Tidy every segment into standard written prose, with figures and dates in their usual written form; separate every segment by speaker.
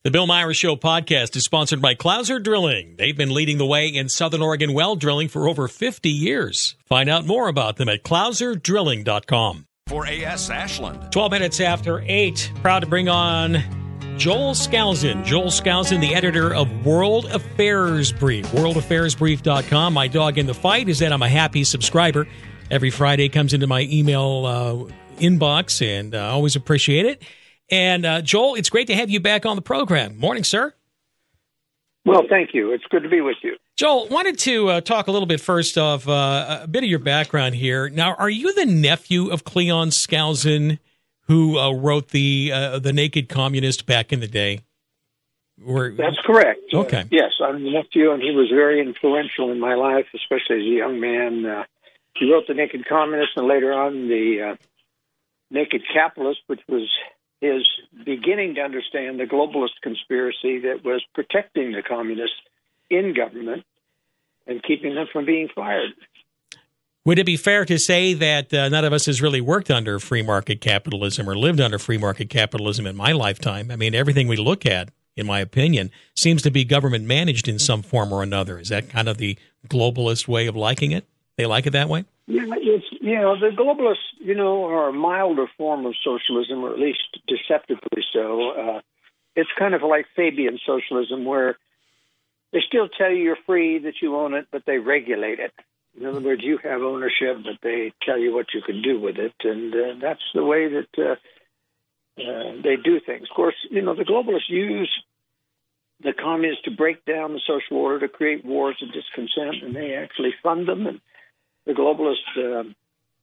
Speaker 1: The Bill Myers Show podcast is sponsored by Clouser Drilling. They've been leading the way in Southern Oregon well drilling for over 50 years. Find out more about them at clouserdrilling.com.
Speaker 2: For A.S. Ashland.
Speaker 1: 12 minutes after 8. Proud to bring on Joel Skousen. Joel Skousen, the editor of World Affairs Brief. WorldAffairsBrief.com. My dog in the fight is that I'm a happy subscriber. Every Friday comes into my email inbox, and I always appreciate it. And Joel, it's great to have you back on the program. Morning, sir.
Speaker 3: Well, thank you. It's good to be with you.
Speaker 1: Joel, wanted to talk a little bit first of a bit of your background here. Now, are you the nephew of Cleon Skousen, who wrote the Naked Communist back in the day?
Speaker 3: That's correct.
Speaker 1: Okay.
Speaker 3: Yes, I'm the nephew, and he was very influential in my life, especially as a young man. He wrote the Naked Communist, and later on the Naked Capitalist, which was his beginning to understand the globalist conspiracy that was protecting the communists in government and keeping them from being fired.
Speaker 1: Would it be fair to say that none of us has really worked under free market capitalism or lived under free market capitalism in my lifetime? I mean, everything we look at, in my opinion, seems to be government managed in some form or another. Is that kind of the globalist way of liking it? They like it that way?
Speaker 3: Yeah, the globalists, are a milder form of socialism, or at least deceptively so. It's kind of like Fabian socialism, where they still tell you you're free, that you own it, but they regulate it. In other words, you have ownership, but they tell you what you can do with it, and that's the way that they do things. Of course, the globalists use the communists to break down the social order, to create wars of discontent, and they actually fund them. And the globalists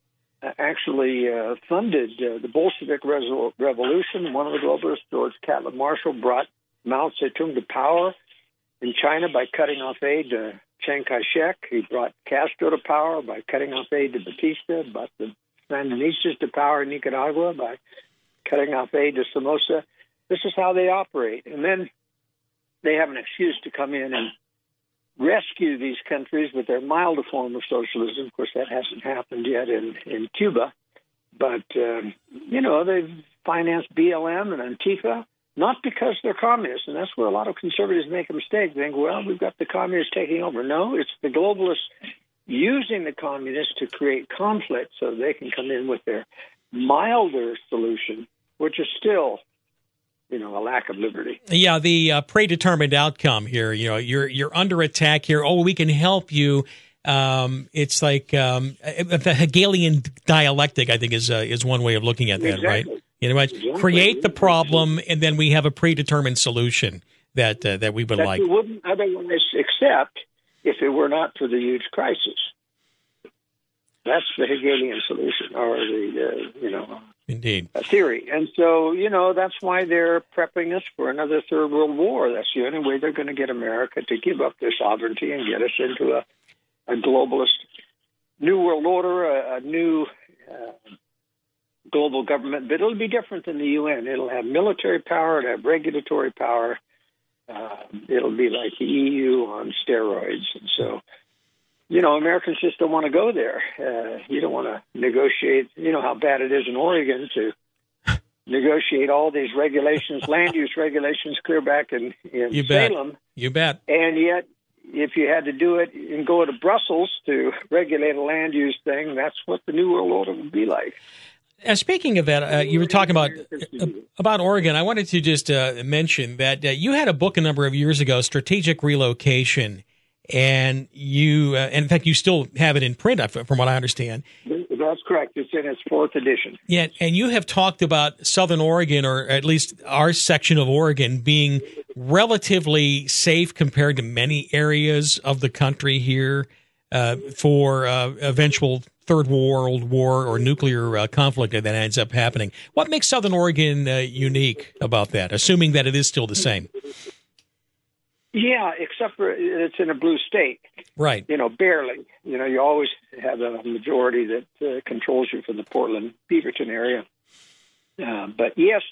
Speaker 3: actually funded the Bolshevik Revolution. One of the globalists, George Catlin Marshall, brought Mao Zedong to power in China by cutting off aid to Chiang Kai-shek. He brought Castro to power by cutting off aid to Batista, brought the Sandinistas to power in Nicaragua by cutting off aid to Somoza. This is how they operate. And then they have an excuse to come in and rescue these countries with their milder form of socialism. Of course, that hasn't happened yet in Cuba. But, they've financed BLM and Antifa, not because they're communists. And that's where a lot of conservatives make a mistake. They think, well, we've got the communists taking over. No, it's the globalists using the communists to create conflict so they can come in with their milder solution, which is still a lack of liberty.
Speaker 1: Yeah, the predetermined outcome here. You're under attack here. Oh, we can help you. It's like the Hegelian dialectic, I think, is one way of looking at that,
Speaker 3: exactly.
Speaker 1: Right? Exactly. Create the problem, and then we have a predetermined solution that we would like.
Speaker 3: You wouldn't otherwise accept if it were not for the huge crisis. That's the Hegelian solution, or
Speaker 1: Indeed.
Speaker 3: Theory. And so, that's why they're prepping us for another Third World War. That's the only way they're going to get America to give up their sovereignty and get us into a globalist new world order, a new global government. But it'll be different than the UN. It'll have military power, it'll have regulatory power. It'll be like the EU on steroids. And so, Americans just don't want to go there. You don't want to negotiate. You know how bad it is in Oregon to negotiate all these regulations, land use regulations, clear back in Salem.
Speaker 1: You bet.
Speaker 3: And yet, if you had to do it and go to Brussels to regulate a land use thing, that's what the New World Order would be like.
Speaker 1: Speaking of that, you were talking about Oregon. I wanted to just mention that you had a book a number of years ago, Strategic Relocation. And you, in fact, you still have it in print, from what I understand.
Speaker 3: That's correct. It's in its 4th edition.
Speaker 1: Yeah, and you have talked about Southern Oregon, or at least our section of Oregon, being relatively safe compared to many areas of the country here for eventual Third World War or nuclear conflict that ends up happening. What makes Southern Oregon unique about that, assuming that it is still the same?
Speaker 3: Yeah, except for it's in a blue state.
Speaker 1: Right.
Speaker 3: Barely. You always have a majority that controls you from the Portland, Beaverton area. But yes,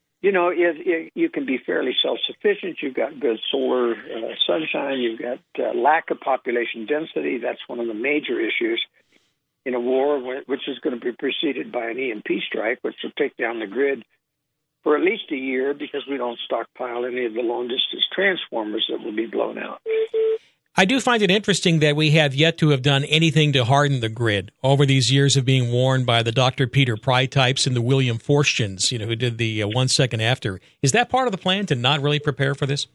Speaker 3: you can be fairly self-sufficient. You've got good solar sunshine. You've got lack of population density. That's one of the major issues in a war, which is going to be preceded by an EMP strike, which will take down the grid for at least a year because we don't stockpile any of the long-distance transformers that will be blown out.
Speaker 1: I do find it interesting that we have yet to have done anything to harden the grid over these years of being warned by the Dr. Peter Pry types and the William Forstchens, who did the 1 second after. Is that part of the plan to not really prepare for this?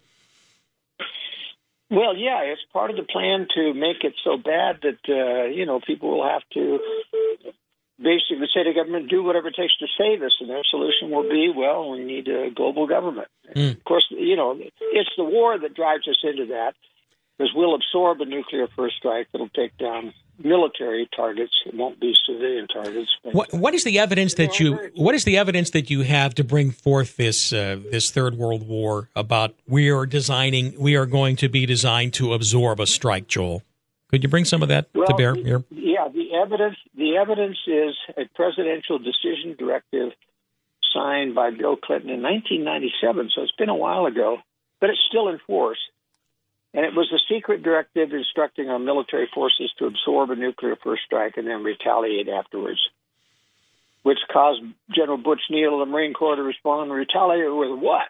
Speaker 3: Well, yeah, it's part of the plan to make it so bad that, people will have to basically say to government, do whatever it takes to save us. And their solution will be, well, we need a global government. Of course, it's the war that drives us into that, because we'll absorb a nuclear first strike that'll take down military targets. It won't be civilian targets.
Speaker 1: What is the evidence that you have to bring forth this Third World War about we are going to be designed to absorb a strike, Joel? Could you bring some of that to bear here?
Speaker 3: Yeah, the evidence is a presidential decision directive signed by Bill Clinton in 1997, so it's been a while ago, but it's still in force. And it was a secret directive instructing our military forces to absorb a nuclear first strike and then retaliate afterwards, which caused General Butch Neal of the Marine Corps to respond and retaliate with what?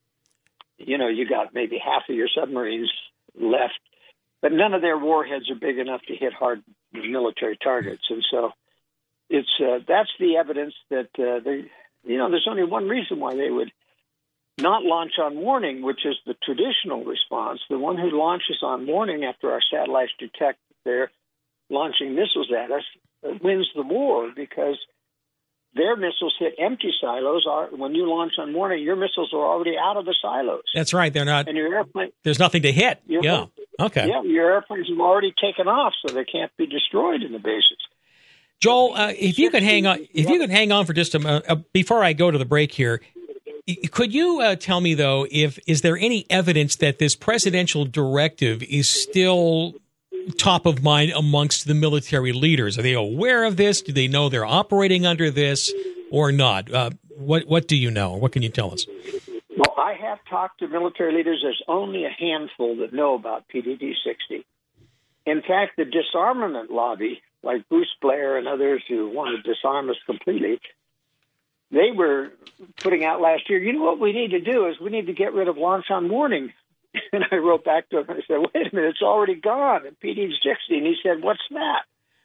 Speaker 3: You got maybe half of your submarines left, but none of their warheads are big enough to hit hard military targets. And so that's the evidence that, there's only one reason why they would not launch on warning, which is the traditional response. The one who launches on warning after our satellites detect that they're launching missiles at us wins the war, because their missiles hit empty silos. When you launch on warning, your missiles are already out of the silos.
Speaker 1: That's right. They're not.
Speaker 3: And your airplane,
Speaker 1: there's nothing to hit. Yeah. Okay.
Speaker 3: Yeah, your airplanes have already taken off, so they can't be destroyed in the bases.
Speaker 1: Joel, if you could hang on for just a minute before I go to the break here. Could you tell me, though, is there any evidence that this presidential directive is still top of mind amongst the military leaders? Are they aware of this? Do they know they're operating under this or not? What do you know? What can you tell us?
Speaker 3: Well, I have talked to military leaders. There's only a handful that know about PDD-60. In fact, the disarmament lobby, like Bruce Blair and others who want to disarm us completely, they were putting out last year, what we need to do is we need to get rid of launch on warning. And I wrote back to him and I said, wait a minute, it's already gone in PD-60. And he said, what's that?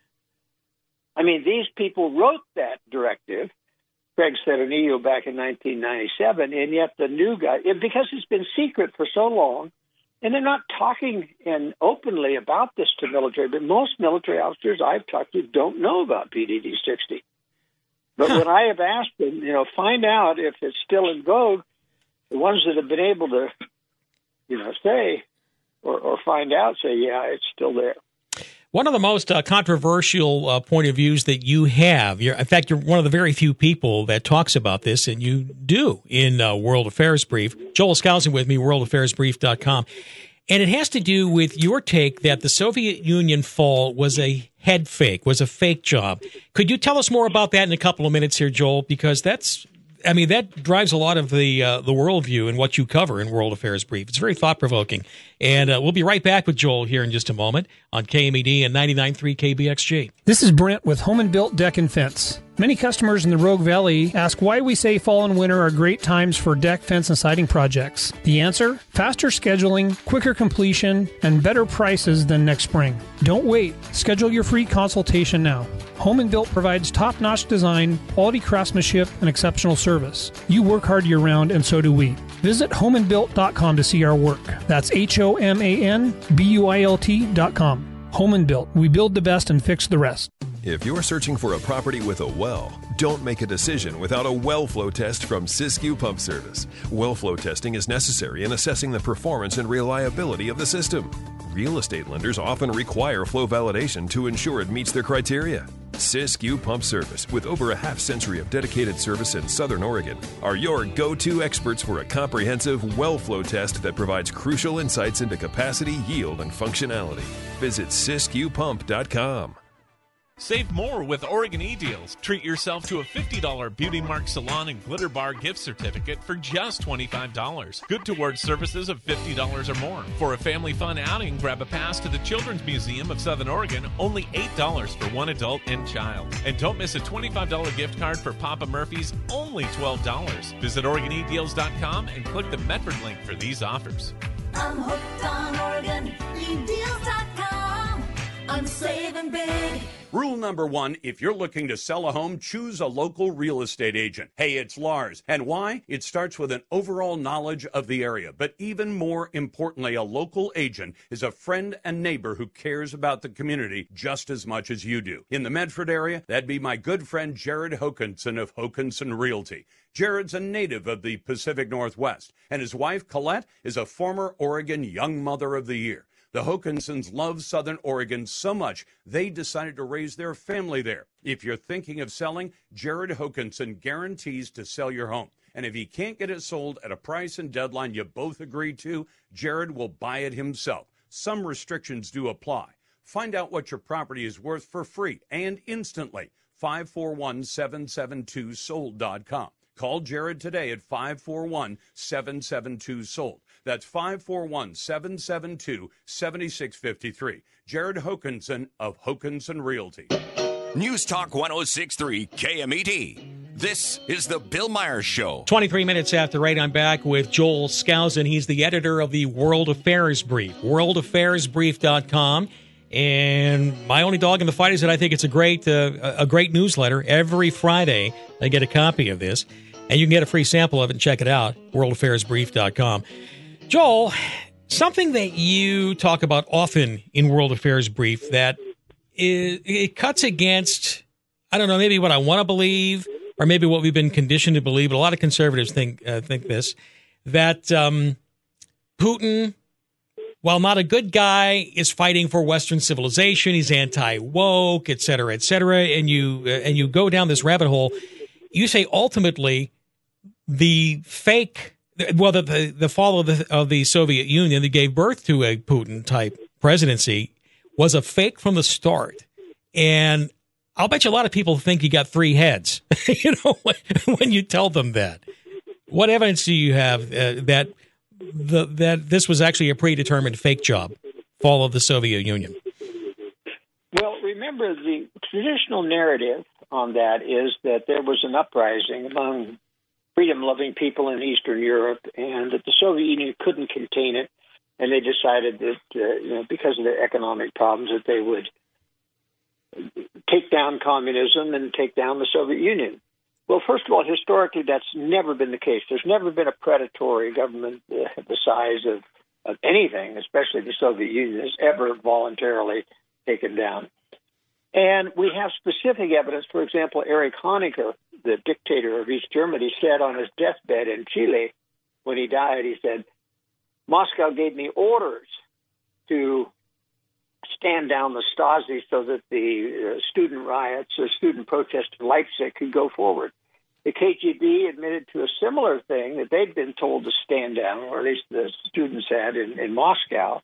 Speaker 3: I mean, these people wrote that directive, Craig Cedernillo, back in 1997, and yet the new guy, because it's been secret for so long, and they're not talking openly about this to military, but most military officers I've talked to don't know about PDD-60. But when I have asked them, find out if it's still in vogue, the ones that have been able to, say or find out say, yeah, it's still there.
Speaker 1: One of the most controversial point of views that you have, in fact, you're one of the very few people that talks about this, and you do in World Affairs Brief. Joel Skousen with me, worldaffairsbrief.com. And it has to do with your take that the Soviet Union fall was a head fake, was a fake job. Could you tell us more about that in a couple of minutes here, Joel? Because that drives a lot of the worldview and what you cover in World Affairs Brief. It's very thought-provoking. And we'll be right back with Joel here in just a moment on KMED and 99.3 KBXG.
Speaker 2: This is Brent with Home and Built Deck and Fence. Many customers in the Rogue Valley ask why we say fall and winter are great times for deck, fence, and siding projects. The answer? Faster scheduling, quicker completion, and better prices than next spring. Don't wait. Schedule your free consultation now. Home and Built provides top-notch design, quality craftsmanship, and exceptional service. You work hard year-round, and so do we. Visit homeandbuilt.com to see our work. That's HOMANBUILT.com. Home and Built. We build the best and fix the rest.
Speaker 4: If you're searching for a property with a well, don't make a decision without a well flow test from Siskiyou Pump Service. Well flow testing is necessary in assessing the performance and reliability of the system. Real estate lenders often require flow validation to ensure it meets their criteria. Siskiyou Pump Service, with over a half-century of dedicated service in Southern Oregon, are your go-to experts for a comprehensive well flow test that provides crucial insights into capacity, yield, and functionality. Visit SiskiyouPump.com.
Speaker 5: Save more with Oregon E-Deals. Treat yourself to a $50 Beauty Mark Salon and Glitter Bar gift certificate for just $25. Good towards services of $50 or more. For a family fun outing, grab a pass to the Children's Museum of Southern Oregon, only $8 for one adult and child. And don't miss a $25 gift card for Papa Murphy's, only $12. Visit OregonEdeals.com and click the Medford link for these offers.
Speaker 6: I'm hooked on Oregon, edeals.com. I'm saving big.
Speaker 7: Rule number 1, if you're looking to sell a home, choose a local real estate agent. Hey, it's Lars. And why? It starts with an overall knowledge of the area. But even more importantly, a local agent is a friend and neighbor who cares about the community just as much as you do. In the Medford area, that'd be my good friend Jared Hokanson of Hokanson Realty. Jared's a native of the Pacific Northwest, and his wife, Colette, is a former Oregon Young Mother of the Year. The Hokansons love Southern Oregon so much, they decided to raise their family there. If you're thinking of selling, Jared Hokanson guarantees to sell your home. And if he can't get it sold at a price and deadline you both agree to, Jared will buy it himself. Some restrictions do apply. Find out what your property is worth for free and instantly. 541-772-SOLD.com. Call Jared today at 541-772-SOLD. That's 541-772-7653. Jared Hokanson of Hokanson Realty.
Speaker 8: News Talk 106.3 KMED. This is the Bill Myers Show.
Speaker 1: 23 minutes after 8, I'm back with Joel Skousen. He's the editor of the World Affairs Brief, worldaffairsbrief.com. And my only dog in the fight is that I think it's a great newsletter. Every Friday, I get a copy of this, and you can get a free sample of it and check it out, worldaffairsbrief.com. Joel, something that you talk about often in World Affairs Brief that it cuts against, I don't know, maybe what I want to believe or maybe what we've been conditioned to believe, but a lot of conservatives think this, that Putin, while not a good guy, is fighting for Western civilization. He's anti-woke, et cetera, and you go down this rabbit hole. You say ultimately the fall of the Soviet Union that gave birth to a Putin-type presidency was a fake from the start. And I'll bet you a lot of people think he got 3 heads, when you tell them that. What evidence do you have that this was actually a predetermined fake job, fall of the Soviet Union?
Speaker 3: Well, remember, the traditional narrative on that is that there was an uprising among freedom-loving people in Eastern Europe and that the Soviet Union couldn't contain it, and they decided that, because of their economic problems, that they would take down communism and take down the Soviet Union. Well, first of all, historically, that's never been the case. There's never been a predatory government the size of anything, especially the Soviet Union, has ever voluntarily taken down. And we have specific evidence. For example, Erich Honecker, the dictator of East Germany, said on his deathbed in Chile, when he died, he said, Moscow gave me orders to stand down the Stasi so that the student riots, the student protests in Leipzig could go forward. The KGB admitted to a similar thing, that they'd been told to stand down, or at least the students had in Moscow.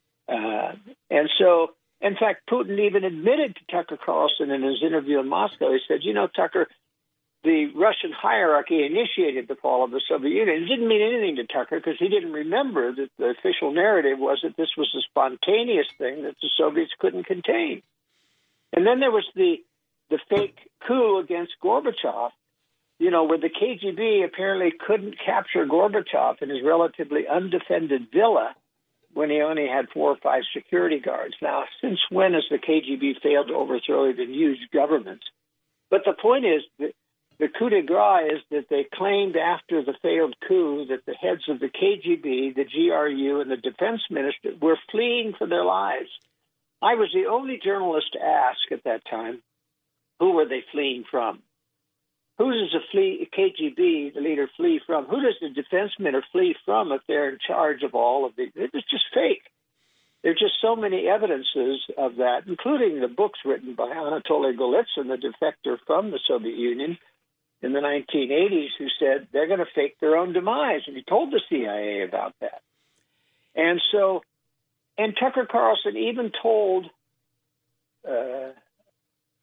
Speaker 3: And so, in fact, Putin even admitted to Tucker Carlson in his interview in Moscow, he said, Tucker, the Russian hierarchy initiated the fall of the Soviet Union. It didn't mean anything to Tucker because he didn't remember that the official narrative was that this was a spontaneous thing that the Soviets couldn't contain. And then there was the fake coup against Gorbachev, where the KGB apparently couldn't capture Gorbachev in his relatively undefended villa when he only had 4 or 5 security guards. Now, since when has the KGB failed to overthrow even huge governments? But the point is that the coup de grace is that they claimed after the failed coup that the heads of the KGB, the GRU, and the defense minister were fleeing for their lives. I was the only journalist to ask at that time, who were they fleeing from? Who does the KGB, the leader, flee from? Who does the defense minister flee from if they're in charge of all of the... It was just fake. There's just so many evidences of that, including the books written by Anatoly Golitsyn, the defector from the Soviet Union, in the 1980s, who said they're going to fake their own demise. And he told the CIA about that. And Tucker Carlson even told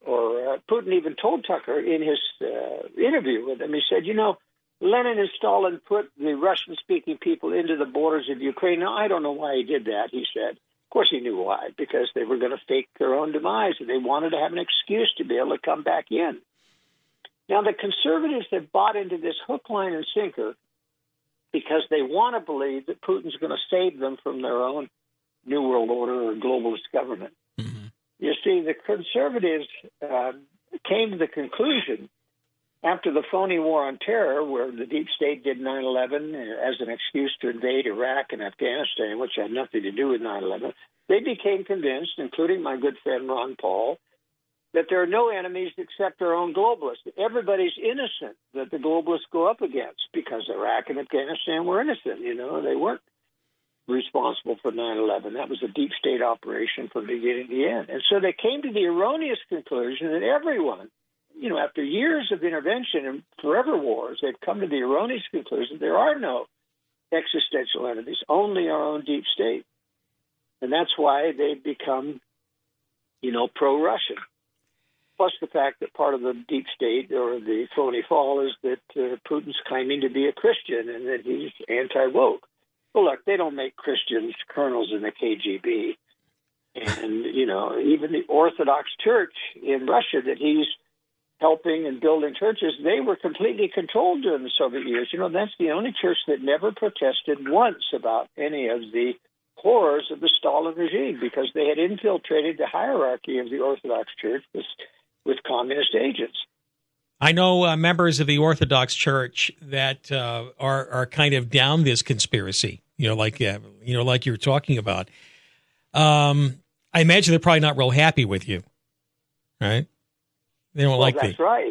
Speaker 3: Putin even told Tucker in his interview with him, he said, Lenin and Stalin put the Russian-speaking people into the borders of Ukraine. Now, I don't know why he did that, he said. Of course he knew why, because they were going to fake their own demise, and they wanted to have an excuse to be able to come back in. Now, the conservatives have bought into this hook, line, and sinker because they want to believe that Putin's going to save them from their own New World Order or globalist government.
Speaker 1: Mm-hmm.
Speaker 3: You see, the conservatives came to the conclusion after the phony war on terror, where the deep state did 9/11 as an excuse to invade Iraq and Afghanistan, which had nothing to do with 9/11, they became convinced, including my good friend Ron Paul, that there are no enemies except our own globalists. Everybody's innocent that the globalists go up against, because Iraq and Afghanistan were innocent. They weren't responsible for 9/11. That was a deep state operation from beginning to end. And so they came to the erroneous conclusion that everyone, after years of intervention and forever wars, they've come to the erroneous conclusion there are no existential enemies, only our own deep state. And that's why they've become, pro-Russian. Plus the fact that part of the deep state or the phony fall is that Putin's claiming to be a Christian and that he's anti-woke. Well, look, they don't make Christians colonels in the KGB. And, even the Orthodox Church in Russia that he's helping and building churches, they were completely controlled during the Soviet years. That's the only church that never protested once about any of the horrors of the Stalin regime, because they had infiltrated the hierarchy of the Orthodox Church with communist agents.
Speaker 1: I know members of the Orthodox Church that are kind of down this conspiracy, like you're talking about. I imagine they're probably not real happy with you, right? They don't like
Speaker 3: that's right.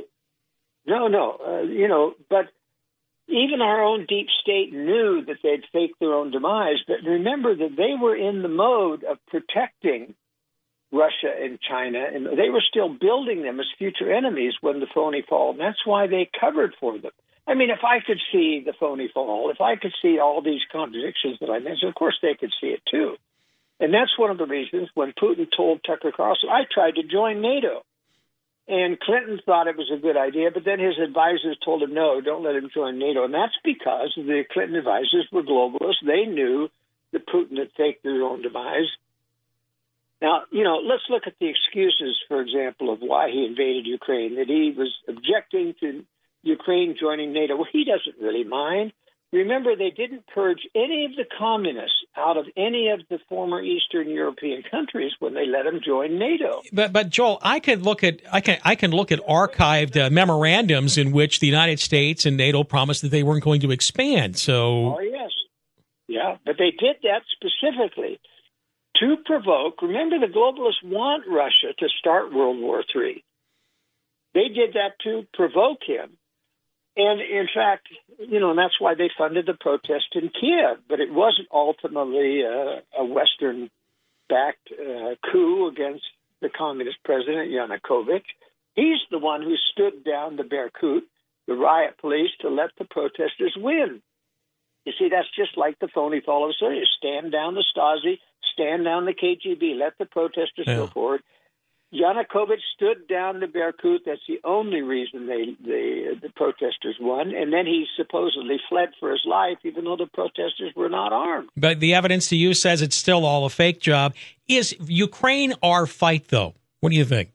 Speaker 3: No, but even our own deep state knew that they'd faked their own demise. But remember that they were in the mode of protecting Russia and China, and they were still building them as future enemies when the phony fall. And that's why they covered for them. I mean, if I could see the phony fall, if I could see all these contradictions that I mentioned, of course they could see it too. And that's one of the reasons when Putin told Tucker Carlson, I tried to join NATO. And Clinton thought it was a good idea, but then his advisors told him, no, don't let him join NATO. And that's because the Clinton advisors were globalists. They knew that Putin had faked their own demise. Now, let's look at the excuses, for example, of why he invaded Ukraine, that he was objecting to Ukraine joining NATO. Well, he doesn't really mind. Remember, they didn't purge any of the communists out of any of the former Eastern European countries when they let them join NATO.
Speaker 1: But Joel, I can look at archived memorandums in which the United States and NATO promised that they weren't going to expand. So,
Speaker 3: oh yes, yeah, but they did that specifically to provoke. Remember, the globalists want Russia to start World War III. They did that to provoke him. And in fact, and that's why they funded the protest in Kiev. But it wasn't ultimately a Western-backed coup against the communist president, Yanukovych. He's the one who stood down the Berkut, the riot police, to let the protesters win. You see, that's just like the phony fall of Syria. Stand down the Stasi, stand down the KGB, let the protesters go forward. Yanukovych stood down the Berkut. That's the only reason the protesters won. And then he supposedly fled for his life, even though the protesters were not armed.
Speaker 1: But the evidence to you says it's still all a fake job. Is Ukraine our fight, though? What do you think?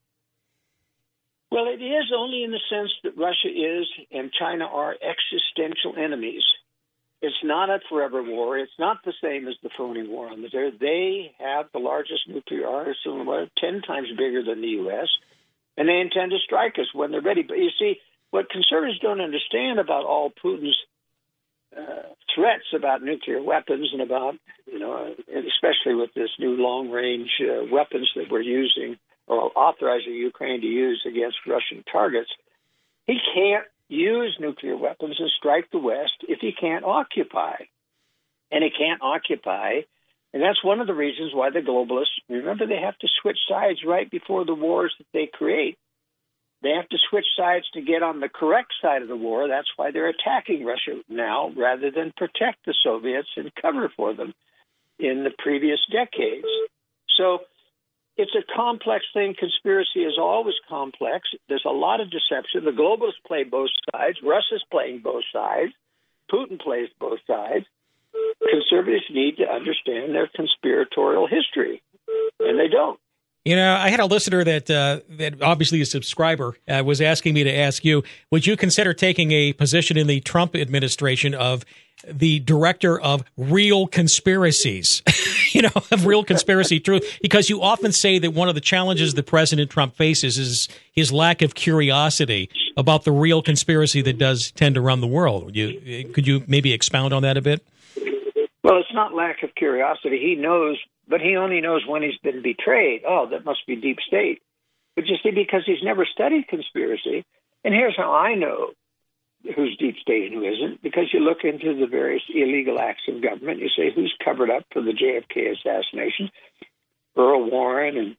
Speaker 3: Well, it is only in the sense that Russia is and China are existential enemies. It's not a forever war. It's not the same as the phony war on the terror. They have the largest nuclear arsenal, 10 times bigger than the U.S., and they intend to strike us when they're ready. But you see, what conservatives don't understand about all Putin's threats about nuclear weapons and about, especially with this new long-range weapons that we're using or authorizing Ukraine to use against Russian targets, he can't use nuclear weapons and strike the West if he can't occupy. And he can't occupy. And that's one of the reasons why the globalists, remember, they have to switch sides right before the wars that they create. They have to switch sides to get on the correct side of the war. That's why they're attacking Russia now rather than protect the Soviets and cover for them in the previous decades. So it's a complex thing. Conspiracy is always complex. There's a lot of deception. The globalists play both sides. Russia's playing both sides. Putin plays both sides. Conservatives need to understand their conspiratorial history, and they don't.
Speaker 1: You know, I had a listener that obviously a subscriber was asking me to ask you, would you consider taking a position in the Trump administration of the director of real conspiracies, of real conspiracy truth? Because you often say that one of the challenges that President Trump faces is his lack of curiosity about the real conspiracy that does tend to run the world. Could you maybe expound on that a bit?
Speaker 3: Well, it's not lack of curiosity. He knows, but he only knows when he's been betrayed. Oh, that must be deep state. But you see, because he's never studied conspiracy, and here's how I know who's deep state and who isn't, because you look into the various illegal acts of government. You say, who's covered up for the JFK assassination? Earl Warren, and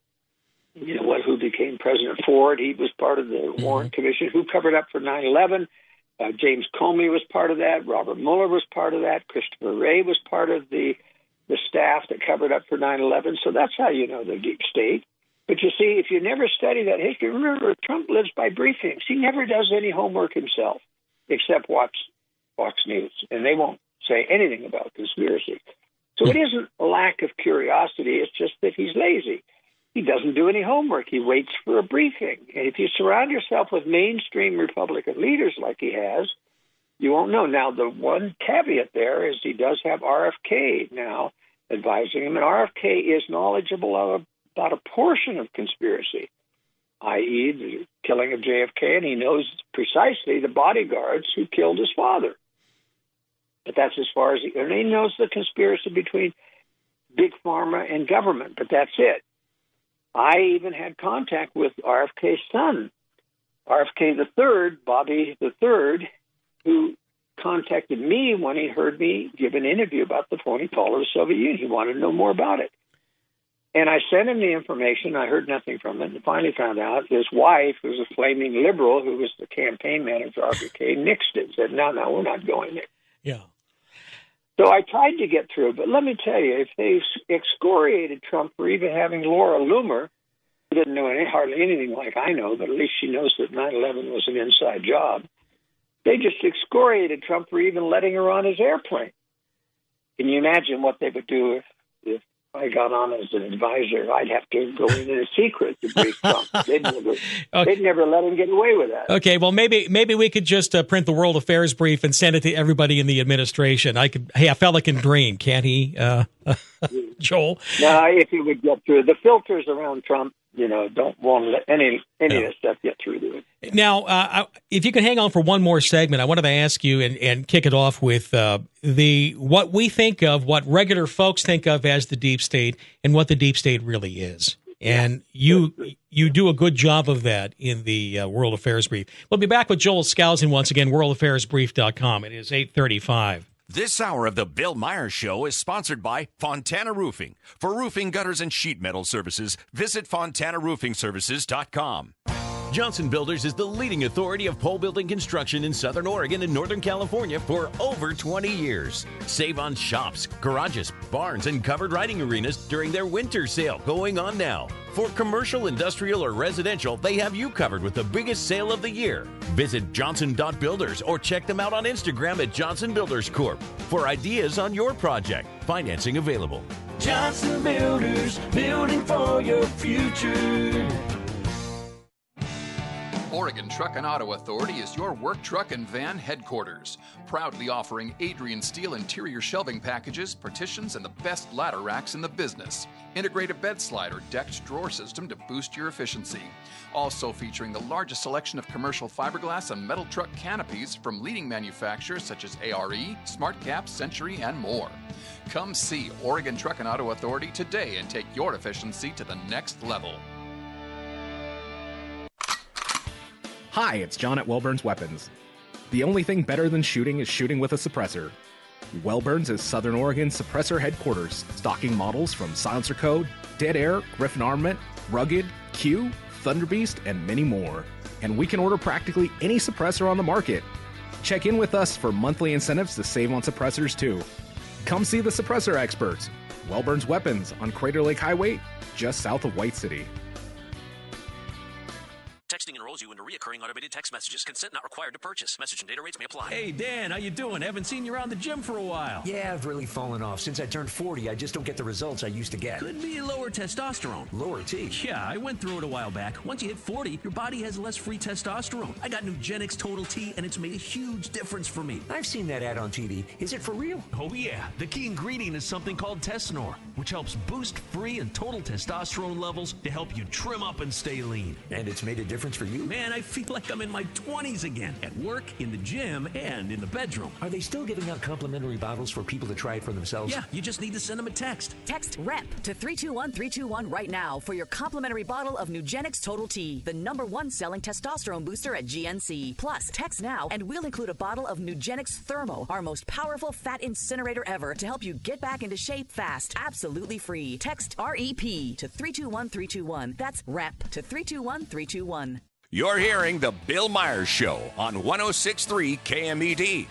Speaker 3: who became President Ford. He was part of the Warren Commission. Who covered up for 9/11? James Comey was part of that. Robert Mueller was part of that. Christopher Wray was part of the staff that covered up for 9/11. So that's how you know the deep state. But you see, if you never study that history, remember, Trump lives by briefings. He never does any homework himself, except watch Fox News, and they won't say anything about conspiracy. So it isn't a lack of curiosity. It's just that he's lazy. He doesn't do any homework. He waits for a briefing. And if you surround yourself with mainstream Republican leaders like he has, you won't know. Now, the one caveat there is he does have RFK now advising him, and RFK is knowledgeable about a portion of conspiracy, i.e. the killing of JFK, and he knows precisely the bodyguards who killed his father. But that's as far as he knows the conspiracy between Big Pharma and government, but that's it. I even had contact with RFK's son, RFK III, Bobby III, who contacted me when he heard me give an interview about the phony fall of the Soviet Union. He wanted to know more about it. And I sent him the information. I heard nothing from it, and finally found out his wife, who was a flaming liberal, who was the campaign manager of RFK, nixed it, said, no, we're not going there.
Speaker 1: Yeah.
Speaker 3: So I tried to get through, but let me tell you, if they excoriated Trump for even having Laura Loomer, who didn't know hardly anything like I know, but at least she knows that 9/11 was an inside job, they just excoriated Trump for even letting her on his airplane. Can you imagine what they would do if I got on as an advisor? I'd have to go in a secret to brief Trump. They'd never let him get away with that.
Speaker 1: Okay, well, maybe we could just print the World Affairs brief and send it to everybody in the administration. A fella can dream, can't he, Joel?
Speaker 3: No, if he would get through. The filters around Trump, won't let any of this stuff get through to it.
Speaker 1: Now, if you can hang on for one more segment, I wanted to ask you and kick it off with what we think of, what regular folks think of as the deep state, and what the deep state really is. And you do a good job of that in the World Affairs Brief. We'll be back with Joel Skousen once again, worldaffairsbrief.com. It is 8:35.
Speaker 8: This hour of the Bill Myers Show is sponsored by Fontana Roofing. For roofing, gutters, and sheet metal services, visit fontanaroofingservices.com.
Speaker 9: Johnson Builders is the leading authority of pole building construction in Southern Oregon and Northern California for over 20 years. Save on shops, garages, barns, and covered riding arenas during their winter sale going on now. For commercial, industrial, or residential, they have you covered with the biggest sale of the year. Visit Johnson.Builders or check them out on Instagram at Johnson Builders Corp. for ideas on your project. Financing available.
Speaker 6: Johnson Builders, building for your future.
Speaker 10: Oregon Truck and Auto Authority is your work truck and van headquarters, proudly offering Adrian Steel interior shelving packages, partitions, and the best ladder racks in the business. Integrated bed slide or decked drawer system to boost your efficiency. Also featuring the largest selection of commercial fiberglass and metal truck canopies from leading manufacturers such as ARE, SmartCap, Century, and more. Come see Oregon Truck and Auto Authority today and take your efficiency to the next level.
Speaker 11: Hi, it's John at Wellburns Weapons. The only thing better than shooting is shooting with a suppressor. Wellburns is Southern Oregon's suppressor headquarters, stocking models from Silencer Code, Dead Air, Griffin Armament, Rugged, Q, Thunderbeast, and many more. And we can order practically any suppressor on the market. Check in with us for monthly incentives to save on suppressors too. Come see the suppressor experts. Wellburn's Weapons on Crater Lake Highway, just south of White City.
Speaker 12: Texting enrolls you into recurring automated text messages. Consent not required to purchase. Message and data rates may apply.
Speaker 6: Hey, Dan, how you doing? Haven't seen you around the gym for a while.
Speaker 13: Yeah, I've really fallen off. Since I turned 40, I just don't get the results I used to get.
Speaker 6: Could be lower testosterone.
Speaker 13: Lower T?
Speaker 6: Yeah, I went through it a while back. Once you hit 40, your body has less free testosterone. I got Nugenix Total T, and it's made a huge difference for me.
Speaker 13: I've seen that ad on TV. Is it for real?
Speaker 6: Oh, yeah. The key ingredient is something called Tesnor, which helps boost free and total testosterone levels to help you trim up and stay lean.
Speaker 13: And it's made a difference for you?
Speaker 6: Man, I feel like I'm in my 20s again. At work, in the gym, and in the bedroom.
Speaker 13: Are they still giving out complimentary bottles for people to try it for themselves?
Speaker 6: Yeah, you just need to send them a text.
Speaker 14: Text REP to 321-321 right now for your complimentary bottle of Nugenix Total T, the #1 selling testosterone booster at GNC. Plus, text now and we'll include a bottle of Nugenix Thermo, our most powerful fat incinerator ever, to help you get back into shape fast. Absolutely free. Text REP to 321-321. That's REP to 321-321.
Speaker 8: You're hearing The Bill Myers Show on 106.3 KMED.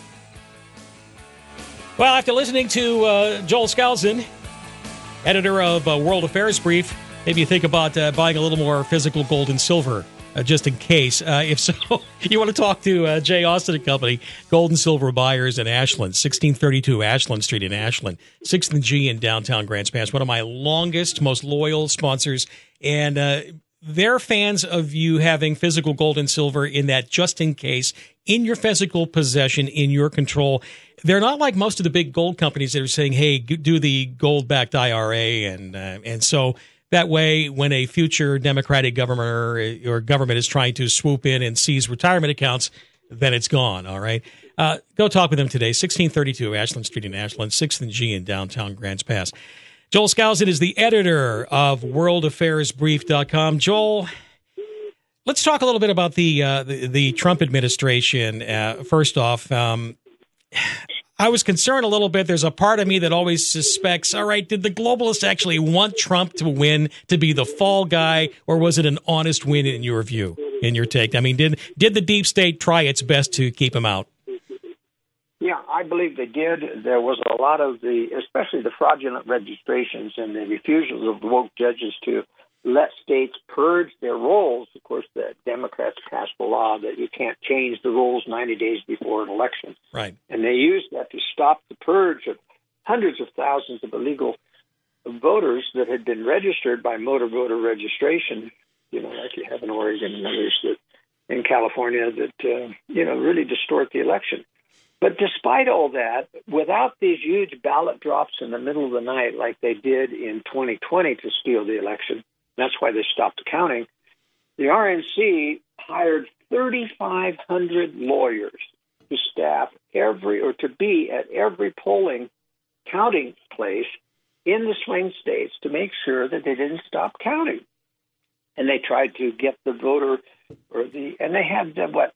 Speaker 1: Well, after listening to Joel Skousen, editor of World Affairs Brief, maybe you think about buying a little more physical gold and silver, just in case. If so, you want to talk to Jay Austin and Company, Gold and Silver Buyers in Ashland, 1632 Ashland Street in Ashland, 6th and G in downtown Grants Pass. One of my longest, most loyal sponsors, and they're fans of you having physical gold and silver in that just in case, in your physical possession, in your control. They're not like most of the big gold companies that are saying, hey, do the gold-backed IRA. And so that way, when a future Democratic government or government is trying to swoop in and seize retirement accounts, then it's gone, all right? Go talk with them today, 1632 Ashland Street in Ashland, 6th and G in downtown Grants Pass. Joel Skousen is the editor of worldaffairsbrief.com. Joel, let's talk a little bit about the Trump administration. First off, I was concerned a little bit. There's a part of me that always suspects, all right, did the globalists actually want Trump to win, to be the fall guy, or was it an honest win in your view, in your take? I mean, did the deep state try its best to keep him out?
Speaker 3: Yeah, I believe they did. There was a lot of especially the fraudulent registrations and the refusals of the woke judges to let states purge their rolls. Of course, the Democrats passed a law that you can't change the rolls 90 days before an election.
Speaker 1: Right.
Speaker 3: And they used that to stop the purge of hundreds of thousands of illegal voters that had been registered by motor voter registration, like you have in Oregon and others in California that, really distort the election. But despite all that, without these huge ballot drops in the middle of the night like they did in 2020 to steal the election, that's why they stopped counting, the RNC hired 3,500 lawyers to staff to be at every polling counting place in the swing states to make sure that they didn't stop counting. And they tried to get the voter and they had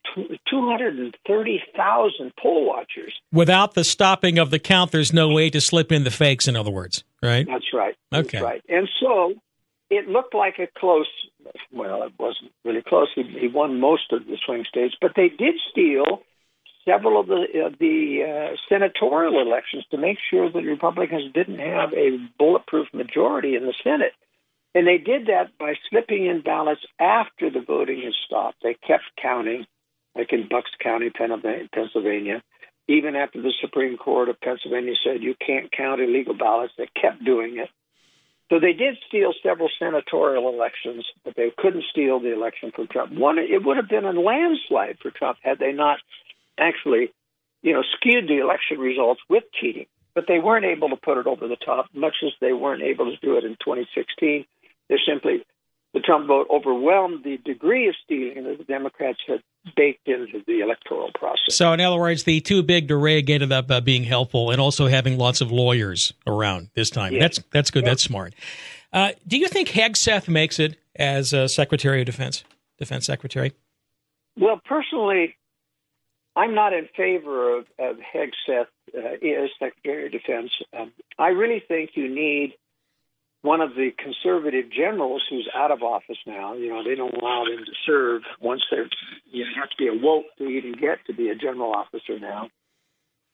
Speaker 3: 230,000 poll watchers.
Speaker 1: Without the stopping of the count, there's no way to slip in the fakes, in other words, right?
Speaker 3: That's right.
Speaker 1: Okay.
Speaker 3: That's right. And so it looked like it wasn't really close. He won most of the swing states, but they did steal several of the senatorial elections to make sure that Republicans didn't have a bulletproof majority in the Senate. And they did that by slipping in ballots after the voting had stopped. They kept counting, like in Bucks County, Pennsylvania. Even after the Supreme Court of Pennsylvania said you can't count illegal ballots, they kept doing it. So they did steal several senatorial elections, but they couldn't steal the election for Trump. It would have been a landslide for Trump had they not actually, skewed the election results with cheating. But they weren't able to put it over the top, much as they weren't able to do it in 2016. The Trump vote overwhelmed the degree of stealing that the Democrats had baked into the electoral process.
Speaker 1: So, in other words, the too big to rig ended up being helpful, and also having lots of lawyers around this time. Yes. That's good. Yeah. That's smart. Do you think Hegseth makes it as Secretary of Defense Secretary?
Speaker 3: Well, personally, I'm not in favor of Hegseth as Secretary of Defense. I really think you need one of the conservative generals who's out of office now. They don't allow them to serve once you have to be a woke to even get to be a general officer now.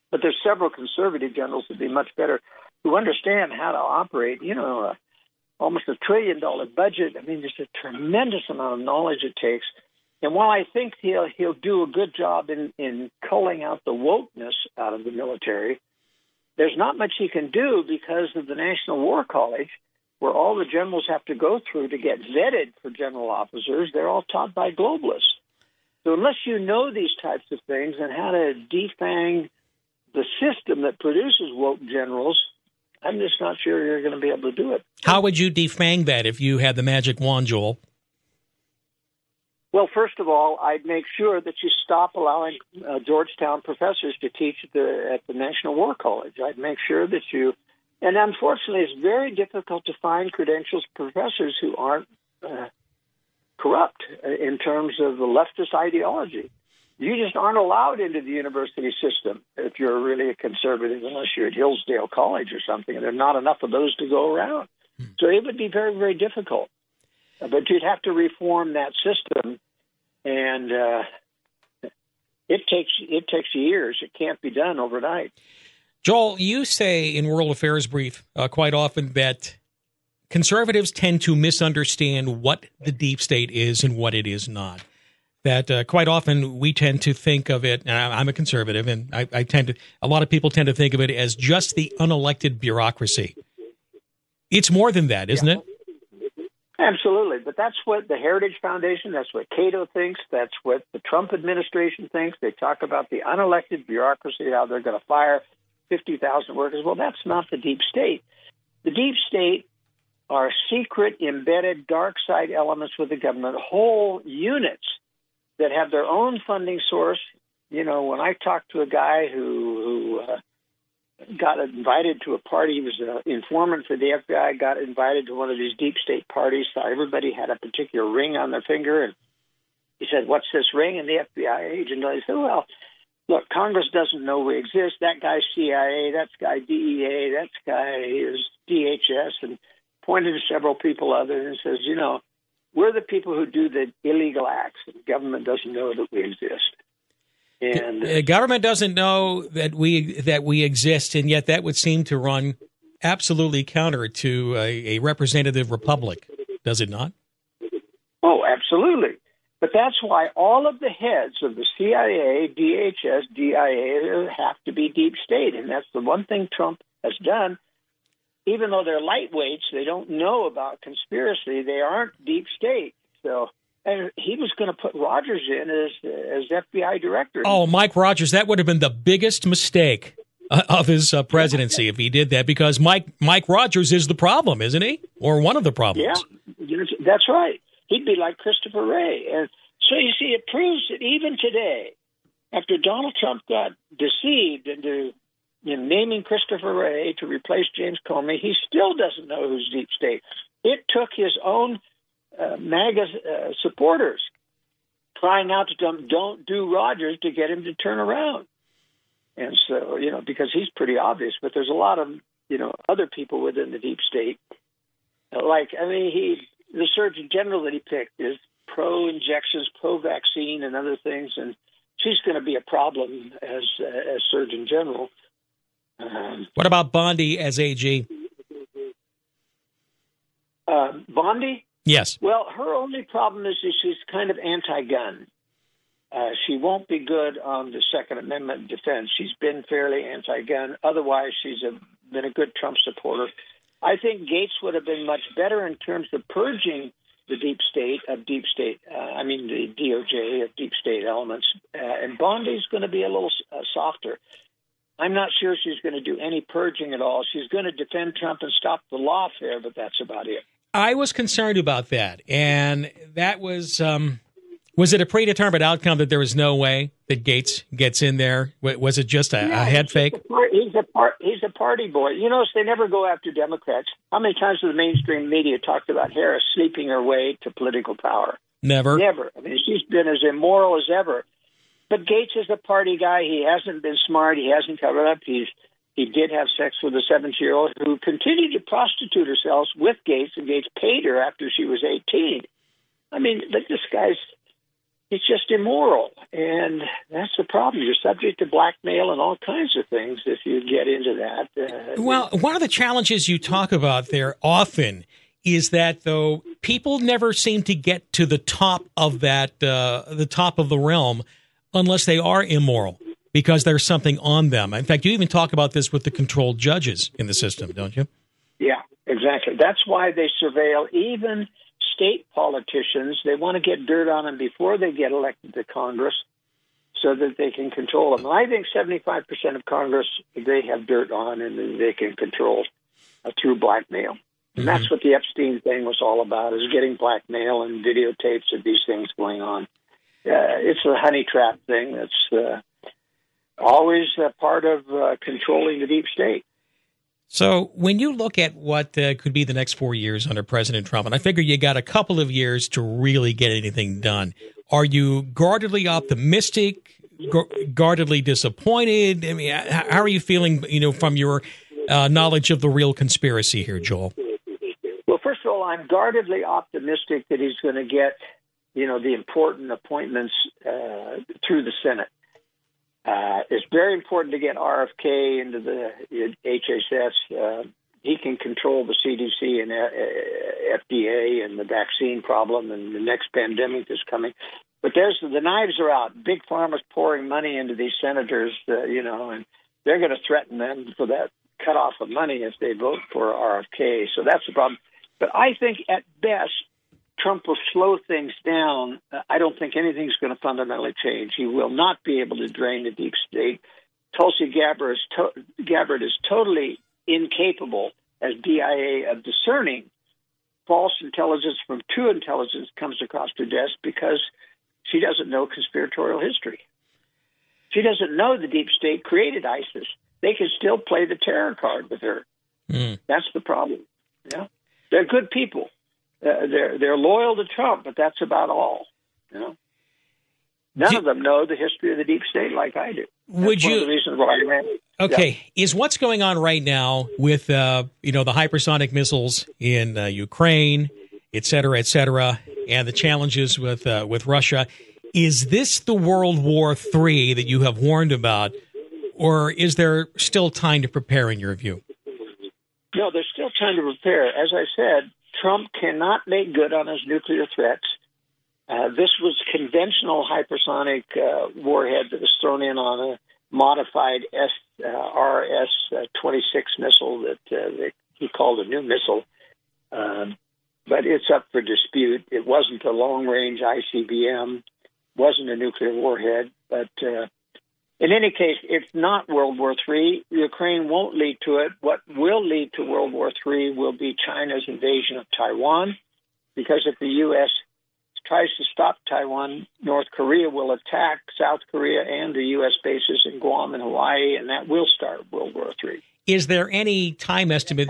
Speaker 3: But there's several conservative generals who'd be much better, who understand how to operate, almost $1 trillion budget. I mean, there's a tremendous amount of knowledge it takes. And while I think he'll do a good job in culling out the wokeness out of the military, there's not much he can do because of the National War College, where all the generals have to go through to get vetted for general officers. They're all taught by globalists. So unless you know these types of things and how to defang the system that produces woke generals, I'm just not sure you're going to be able to do it.
Speaker 1: How would you defang that if you had the magic wand, Joel?
Speaker 3: Well, first of all, I'd make sure that you stop allowing Georgetown professors to teach at the National War College. I'd make sure that you, and unfortunately, it's very difficult to find credentials professors who aren't corrupt in terms of the leftist ideology. You just aren't allowed into the university system if you're really a conservative, unless you're at Hillsdale College or something, and there are not enough of those to go around. So it would be very, very difficult. But you'd have to reform that system, and it takes years. It can't be done overnight.
Speaker 1: Joel, you say in World Affairs Brief quite often that conservatives tend to misunderstand what the deep state is and what it is not. That quite often we tend to think of it, and I'm a conservative, and a lot of people tend to think of it as just the unelected bureaucracy. It's more than that, isn't it?
Speaker 3: Absolutely. But that's what the Heritage Foundation, that's what Cato thinks, that's what the Trump administration thinks. They talk about the unelected bureaucracy, how they're going to fire 50,000 workers. Well, that's not the deep state. The deep state are secret, embedded, dark side elements with the government, whole units that have their own funding source. When I talked to a guy who got invited to a party, he was an informant for the FBI, got invited to one of these deep state parties, so everybody had a particular ring on their finger, and he said, "What's this ring?" And the FBI agent, I said, "Well, look, Congress doesn't know we exist. That guy's CIA, that guy DEA, that guy is DHS," and pointed to several people other and says, we're the people who do the illegal acts. The government doesn't know that we exist. And
Speaker 1: the government doesn't know that we exist, and yet that would seem to run absolutely counter to a representative republic, does it not?
Speaker 3: Oh, absolutely. But that's why all of the heads of the CIA, DHS, DIA have to be deep state, and that's the one thing Trump has done. Even though they're lightweights, they don't know about conspiracy. They aren't deep state. So, and he was going to put Rogers in as FBI director.
Speaker 1: Oh, Mike Rogers, that would have been the biggest mistake of his presidency if he did that, because Mike Rogers is the problem, isn't he? Or one of the problems.
Speaker 3: Yeah, that's right. He'd be like Christopher Wray. And so you see, it proves that even today, after Donald Trump got deceived into naming Christopher Wray to replace James Comey, he still doesn't know who's deep state. It took his own MAGA supporters crying out to him, "Don't do Rogers," to get him to turn around. And so, because he's pretty obvious, but there's a lot of, other people within the deep state. The Surgeon General that he picked is pro-injections, pro-vaccine, and other things, and she's going to be a problem as Surgeon General.
Speaker 1: What about Bondi as AG?
Speaker 3: Bondi?
Speaker 1: Yes.
Speaker 3: Well, her only problem is that she's kind of anti-gun. She won't be good on the Second Amendment defense. She's been fairly anti-gun. Otherwise, she's been a good Trump supporter. I think Gates would have been much better in terms of purging the the DOJ of deep state elements. And Bondi's going to be a little softer. I'm not sure she's going to do any purging at all. She's going to defend Trump and stop the lawfare, but that's about it.
Speaker 1: I was concerned about that, and that was it a predetermined outcome that there was no way that Gates gets in there? Was it just a head fake?
Speaker 3: He's a party boy. You notice they never go after Democrats. How many times has the mainstream media talked about Harris sleeping her way to political power?
Speaker 1: Never.
Speaker 3: I mean, she's been as immoral as ever. But Gates is a party guy. He hasn't been smart. He hasn't covered up. He did have sex with a 17-year-old who continued to prostitute herself with Gates, and Gates paid her after she was 18. I mean, this guy's it's just immoral, and that's the problem. You're subject to blackmail and all kinds of things if you get into that.
Speaker 1: Well, one of the challenges you talk about there often is that, though, people never seem to get to the top of that, the top of the realm, unless they are immoral, because there's something on them. In fact, you even talk about this with the controlled judges in the system, don't you?
Speaker 3: Yeah, exactly. That's why they surveil even state politicians. They want to get dirt on them before they get elected to Congress so that they can control them. And I think 75% of Congress they have dirt on and they can control through blackmail. And that's what the Epstein thing was all about, is getting blackmail and videotapes of these things going on. It's a honey trap thing that's always a part of controlling the deep state.
Speaker 1: So when you look at what could be the next 4 years under President Trump, and I figure you got a couple of years to really get anything done, are you guardedly optimistic, guardedly disappointed? I mean, how are you feeling, from your knowledge of the real conspiracy here, Joel?
Speaker 3: Well, first of all, I'm guardedly optimistic that he's going to get, the important appointments through the Senate. It's very important to get RFK into the HHS. He can control the CDC and FDA and the vaccine problem and the next pandemic that's coming. But the knives are out. Big Pharma's pouring money into these senators, and they're going to threaten them for that cutoff of money if they vote for RFK. So that's the problem. But I think at best, Trump will slow things down. I don't think anything's going to fundamentally change. He will not be able to drain the deep state. Tulsi Gabbard is totally incapable as DIA of discerning false intelligence from true intelligence comes across her desk because she doesn't know conspiratorial history. She doesn't know the deep state created ISIS. They can still play the terror card with her. That's the problem. Yeah, they're good people. They're loyal to Trump, but that's about all. None of them know the history of the deep state like I do. That's one of the reasons why I ran.
Speaker 1: Okay, is what's going on right now with the hypersonic missiles in Ukraine, et cetera, and the challenges with Russia? Is this the World War III that you have warned about, or is there still time to prepare in your view?
Speaker 3: No, there's still time to prepare. As I said, Trump cannot make good on his nuclear threats. This was conventional hypersonic warhead that was thrown in on a modified RS-26 missile that he called a new missile. But it's up for dispute. It wasn't a long-range ICBM, wasn't a nuclear warhead. But in any case, it's not World War III. Ukraine won't lead to it. What will lead to World War III will be China's invasion of Taiwan, because if the U.S. tries to stop Taiwan, North Korea will attack South Korea and the U.S. bases in Guam and Hawaii, and that will start World War III.
Speaker 1: Is there any time estimate?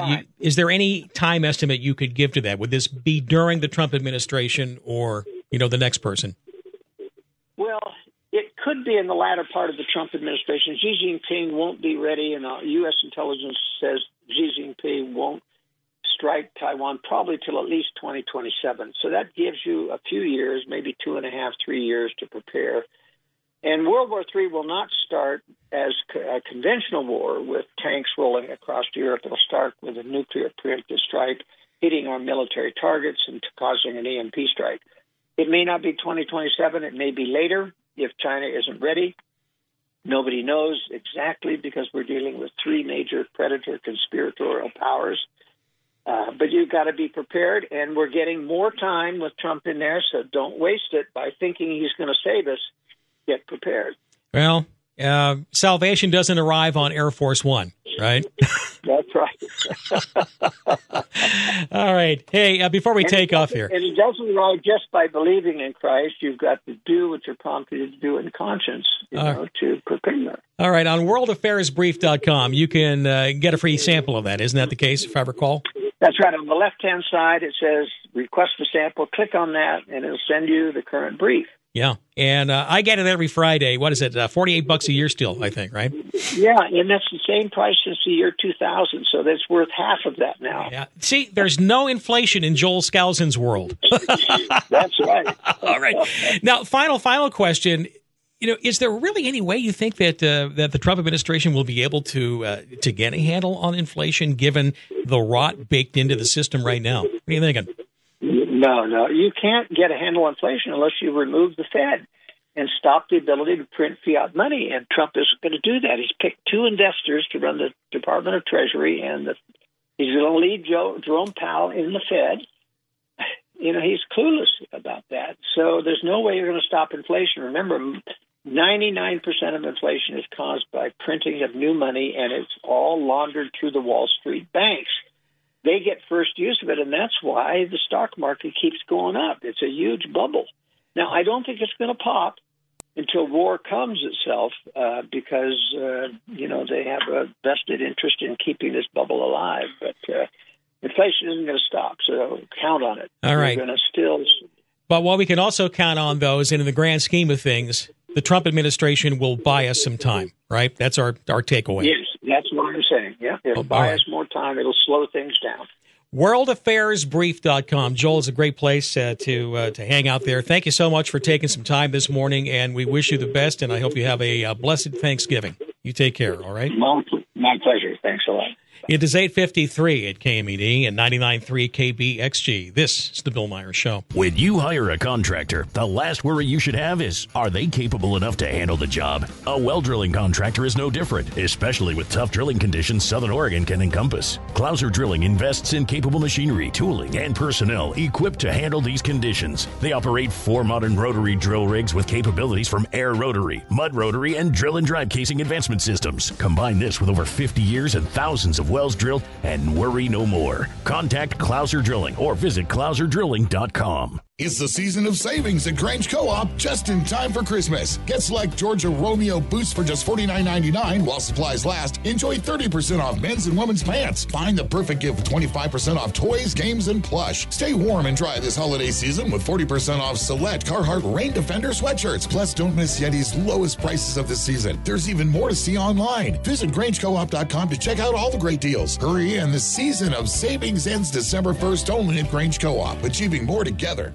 Speaker 1: You could give to that? Would this be during the Trump administration or the next person?
Speaker 3: Well, it could be in the latter part of the Trump administration. Xi Jinping won't be ready, and U.S. intelligence says Xi Jinping won't strike Taiwan probably till at least 2027. So that gives you a few years, maybe 2.5, 3 years to prepare. And World War III will not start as a conventional war with tanks rolling across Europe. It'll start with a nuclear preemptive strike, hitting our military targets and causing an EMP strike. It may not be 2027. It may be later if China isn't ready. Nobody knows exactly because we're dealing with three major predator conspiratorial powers. But you've got to be prepared, and we're getting more time with Trump in there, so don't waste it by thinking he's going to save us. Get prepared.
Speaker 1: Well, salvation doesn't arrive on Air Force One, right?
Speaker 3: That's right.
Speaker 1: All right. Hey, before we take off here.
Speaker 3: And it doesn't arrive just by believing in Christ. You've got to do what you're prompted to do in conscience, to prepare.
Speaker 1: All right. On worldaffairsbrief.com, you can get a free sample of that. Isn't that the case, if I recall?
Speaker 3: That's right. On the left-hand side, it says request a sample. Click on that, and it'll send you the current brief.
Speaker 1: Yeah, and I get it every Friday. What is it? $48 a year still, I think, right?
Speaker 3: Yeah, and that's the same price since the year 2000, so that's worth half of that now.
Speaker 1: Yeah. See, there's no inflation in Joel Skousen's world.
Speaker 3: That's right.
Speaker 1: All right. Now, final question. Is there really any way you think that that the Trump administration will be able to get a handle on inflation, given the rot baked into the system right now? What are you thinking?
Speaker 3: No. You can't get a handle on inflation unless you remove the Fed and stop the ability to print fiat money. And Trump isn't going to do that. He's picked two investors to run the Department of Treasury, and he's going to lead Jerome Powell in the Fed. He's clueless about that. So there's no way you're going to stop inflation. Remember, 99% of inflation is caused by printing of new money, and it's all laundered through the Wall Street banks. They get first use of it, and that's why the stock market keeps going up. It's a huge bubble. Now, I don't think it's going to pop until war comes itself because, they have a vested interest in keeping this bubble alive. But inflation isn't going to stop, so count on it.
Speaker 1: All right.
Speaker 3: We're going to still...
Speaker 1: But what we can also count on, though, is in the grand scheme of things, the Trump administration will buy us some time, right? That's our takeaway.
Speaker 3: Yes, that's what I'm saying. Yeah, it'll buy us more time. It'll slow things down.
Speaker 1: WorldAffairsBrief.com. Joel, is a great place to hang out there. Thank you so much for taking some time this morning, and we wish you the best, and I hope you have a blessed Thanksgiving. You take care, all right?
Speaker 3: My pleasure. Thanks a lot.
Speaker 1: It is 8:53 at KMED and 99.3 KBXG. This is the Bill Myers Show.
Speaker 9: When you hire a contractor, the last worry you should have is, are they capable enough to handle the job? A well drilling contractor is no different, especially with tough drilling conditions Southern Oregon can encompass. Clouser Drilling invests in capable machinery, tooling, and personnel equipped to handle these conditions. They operate 4 modern rotary drill rigs with capabilities from air rotary, mud rotary, and drill and drive casing advancement systems. Combine this with over 50 years and thousands of wells drilled, and worry no more. Contact Clouser Drilling or visit clouserdrilling.com.
Speaker 15: It's the season of savings at Grange Co-op, just in time for Christmas. Get select Georgia Romeo boots for just $49.99 while supplies last. Enjoy 30% off men's and women's pants. Find the perfect gift with 25% off toys, games, and plush. Stay warm and dry this holiday season with 40% off select Carhartt Rain Defender sweatshirts. Plus, don't miss Yeti's lowest prices of the season. There's even more to see online. Visit GrangeCoop.com to check out all the great deals. Hurry in, the season of savings ends December 1st only at Grange Co-op, achieving more together.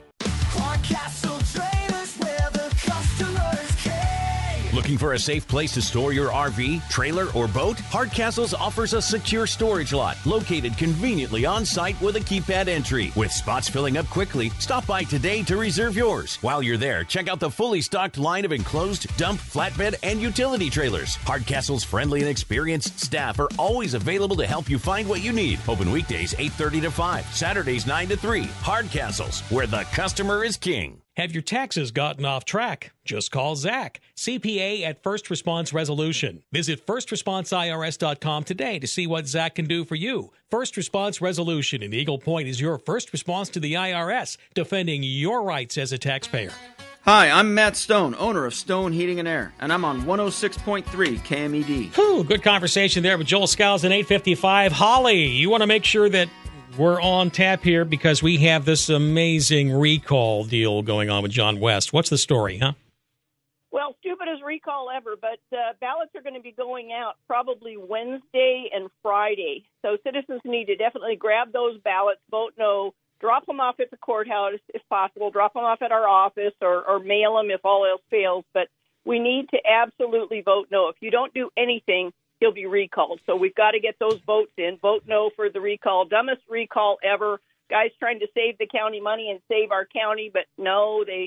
Speaker 9: Looking for a safe place to store your RV, trailer, or boat? Hardcastles offers a secure storage lot located conveniently on site with a keypad entry. With spots filling up quickly, stop by today to reserve yours. While you're there, check out the fully stocked line of enclosed, dump, flatbed, and utility trailers. Hardcastle's friendly and experienced staff are always available to help you find what you need. Open weekdays 8:30 to 5, Saturdays 9 to 3. Hardcastles, where the customer is king.
Speaker 1: Have your taxes gotten off track? Just call Zach, CPA at First Response Resolution. Visit FirstResponseIRS.com today to see what Zach can do for you. First Response Resolution in Eagle Point is your first response to the IRS, defending your rights as a taxpayer.
Speaker 16: Hi, I'm Matt Stone, owner of Stone Heating and Air, and I'm on 106.3 KMED.
Speaker 1: Whew, good conversation there with Joel Skousen, 8:55. Holly, you want to make sure that we're on tap here because we have this amazing recall deal going on with John West. What's the story, huh?
Speaker 17: Well, stupidest recall ever, but ballots are going to be going out probably Wednesday and Friday. So citizens need to definitely grab those ballots, vote no, drop them off at the courthouse if possible, drop them off at our office or mail them if all else fails. But we need to absolutely vote no. If you don't do anything, he'll be recalled. So we've got to get those votes in. Vote no for the recall. Dumbest recall ever. Guys trying to save the county money and save our county, but no, they,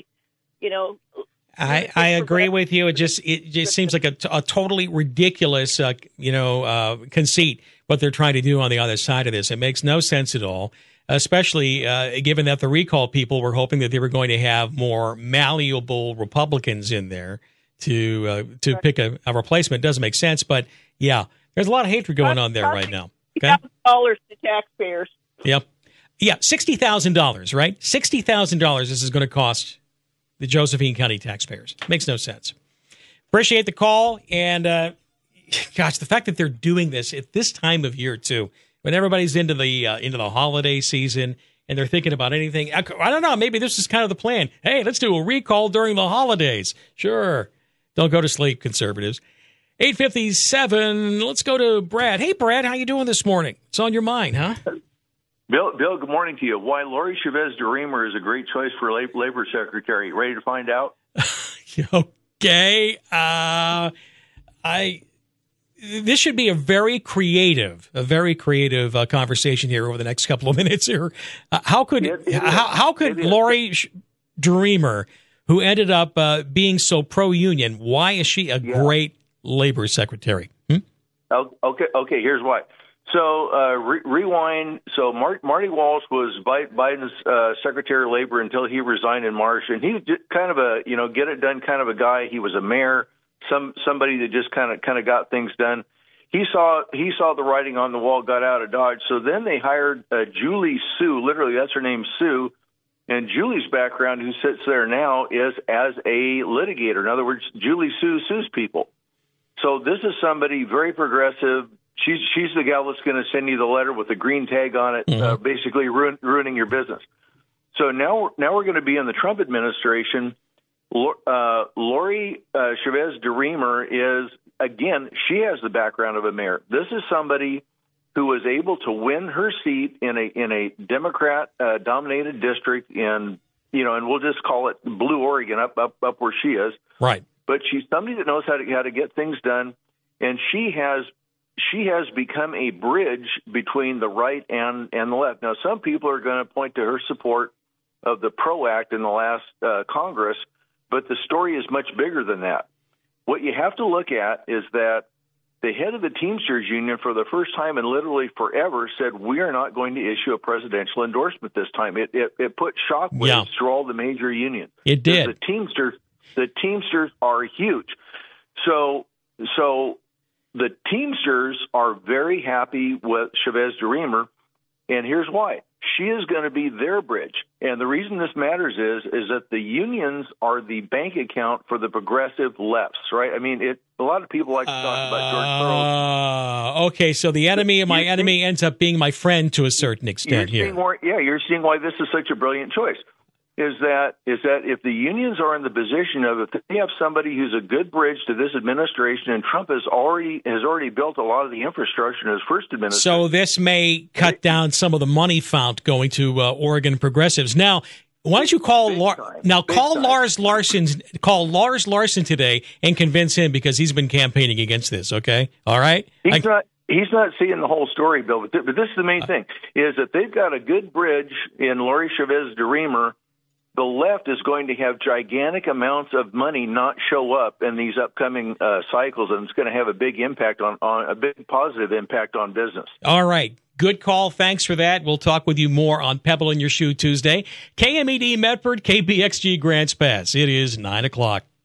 Speaker 1: I agree with you. It just seems like a totally ridiculous, conceit what they're trying to do on the other side of this. It makes no sense at all, especially given that the recall people were hoping that they were going to have more malleable Republicans in there to pick a replacement. It doesn't make sense, but yeah, there's a lot of hatred going on there right now. Okay?
Speaker 17: $60,000 to taxpayers.
Speaker 1: Yep. Yeah, $60,000, right? $60,000 this is going to cost the Josephine County taxpayers. Makes no sense. Appreciate the call, and gosh, the fact that they're doing this at this time of year too, when everybody's into the holiday season, and they're thinking about anything. I don't know. Maybe this is kind of the plan. Hey, let's do a recall during the holidays. Sure. Don't go to sleep, conservatives. 8:57. Let's go to Brad. Hey, Brad, how you doing this morning? It's on your mind, huh?
Speaker 18: Bill, good morning to you. Why Lori Chavez DeRemer is a great choice for Labor Secretary. Ready to find out?
Speaker 1: Okay. This should be a very creative conversation here over the next couple of minutes here. How could Lori DeRemer, who ended up being so pro-union, why is she a great labor secretary?
Speaker 18: Okay. Here's why. So rewind. So Marty Walsh was Biden's Secretary of Labor until he resigned in March, and he was kind of a get it done kind of a guy. He was a mayor, somebody that just kind of got things done. He saw the writing on the wall, got out of Dodge. So then they hired Julie Su. Literally, that's her name, Sue. And Julie's background, who sits there now, is as a litigator. In other words, Julie Su sues people. So this is somebody very progressive. She's the gal that's going to send you the letter with the green tag on it, basically ruining your business. So now we're going to be in the Trump administration. Lori Chavez DeRemer is, again, she has the background of a mayor. This is somebody who was able to win her seat in a Democrat dominated district in, and we'll just call it Blue Oregon, up where she is.
Speaker 1: Right.
Speaker 18: But she's somebody that knows how to get things done, and she has become a bridge between the right and the left. Now, some people are going to point to her support of the PRO Act in the last Congress, but the story is much bigger than that. What you have to look at is that the head of the Teamsters Union, for the first time in literally forever, said, we are not going to issue a presidential endorsement this time. It put shockwaves through all the major unions.
Speaker 1: It did.
Speaker 18: The Teamsters are huge. So the Teamsters are very happy with Chavez DeRemer, and here's why. She is going to be their bridge. And the reason this matters is that the unions are the bank account for the progressive lefts, right? I mean, a lot of people like to talk about George Soros.
Speaker 1: Okay, so the enemy of my enemy ends up being my friend to a certain extent here.
Speaker 18: You're seeing why this is such a brilliant choice. Is that if the unions are in the position of, if they have somebody who's a good bridge to this administration, and Trump has already built a lot of the infrastructure in his first administration.
Speaker 1: So this may cut down some of the money fount going to Oregon progressives. Now, why don't you call Lars Larson today and convince him, because he's been campaigning against this. Okay, all right.
Speaker 18: He's not seeing the whole story, Bill. But this is the main thing: is that they've got a good bridge in Lori Chavez DeRemer. The left is going to have gigantic amounts of money not show up in these upcoming cycles, and it's going to have a big impact on a big positive impact on business.
Speaker 1: All right. Good call. Thanks for that. We'll talk with you more on Pebble in Your Shoe Tuesday. KMED Medford, KBXG Grants Pass. It is 9 o'clock.